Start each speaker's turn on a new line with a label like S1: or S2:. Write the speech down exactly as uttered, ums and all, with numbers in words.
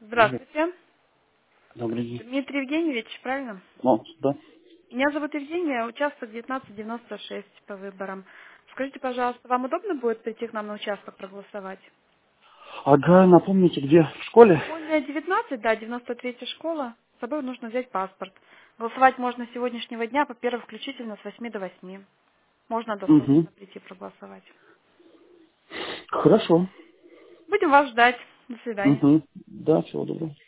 S1: Добрый,
S2: Здравствуйте.
S1: добрый день.
S2: Дмитрий Евгеньевич, правильно?
S1: Ну, да.
S2: Меня зовут Евгения, участок девятнадцать девяносто шесть по выборам. Скажите, пожалуйста, вам удобно будет прийти к нам на участок проголосовать?
S1: Ага, напомните, где? В школе?
S2: Школьная девятнадцать, да, девяносто третья школа. С собой нужно взять паспорт. Голосовать можно с сегодняшнего дня, по первому включительно, с восьми до восьми. Можно
S1: Угу.
S2: досрочно прийти проголосовать.
S1: Хорошо.
S2: Будем вас ждать. До свидания.
S1: Угу. Да, всего доброго.